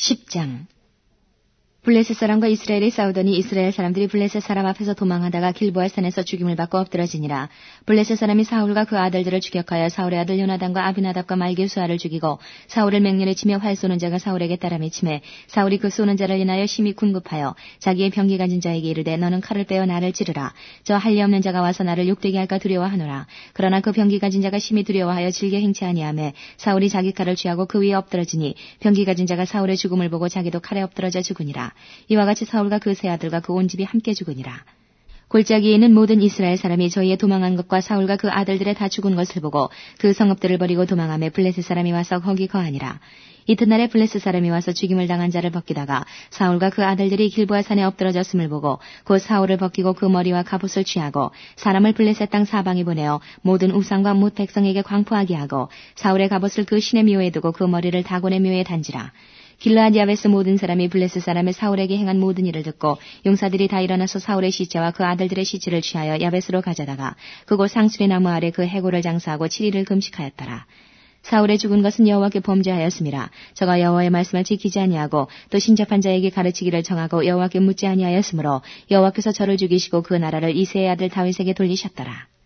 10장. 블레셋 사람과 이스라엘이 싸우더니 이스라엘 사람들이 블레셋 사람 앞에서 도망하다가 길보아 산에서 죽임을 받고 엎드러지니라. 블레셋 사람이 사울과 그 아들들을 추격하여 사울의 아들 요나단과 아비나답과 말기수아를 죽이고 사울을 맹렬히 치며 활 쏘는 자가 사울에게 따라 미치매 사울이 그 쏘는 자를 인하여 심히 궁급하여 자기의 병기 가진 자에게 이르되 너는 칼을 빼어 나를 찌르라. 저 할례 없는 자가 와서 나를 욕되게 할까 두려워하노라. 그러나 그 병기 가진 자가 심히 두려워하여 질게 행치 아니하매 사울이 자기 칼을 취하고 그 위에 엎드러지니 병기 가진 자가 사울의 죽음을 보고 자기도 칼에 엎드러져 죽으니라. 이와 같이 사울과 그 세 아들과 그 온 집이 함께 죽으니라. 골짜기에 있는 모든 이스라엘 사람이 저희의 도망한 것과 사울과 그 아들들의 다 죽은 것을 보고 그 성읍들을 버리고 도망하며 블레셋 사람이 와서 거기 거하니라. 이튿날에 블레셋 사람이 와서 죽임을 당한 자를 벗기다가 사울과 그 아들들이 길보아 산에 엎드러졌음을 보고 곧 사울을 벗기고 그 머리와 갑옷을 취하고 사람을 블레셋 땅 사방에 보내어 모든 우상과 뭇 백성에게 광포하게 하고 사울의 갑옷을 그 신의 묘에 두고 그 머리를 다곤의 묘에 단지라. 길르앗 야베스 모든 사람이 블레셋 사람의 사울에게 행한 모든 일을 듣고 용사들이 다 일어나서 사울의 시체와 그 아들들의 시체를 취하여 야베스로 가져다가 그곳 상수리 나무 아래 그 해골을 장사하고 7일을 금식하였더라. 사울의 죽은 것은 여호와께 범죄하였음이라. 저가 여호와의 말씀을 지키지 아니하고 또 신접한 자에게 가르치기를 정하고 여호와께 묻지 아니하였으므로 여호와께서 저를 죽이시고 그 나라를 이새의 아들 다윗에게 돌리셨더라.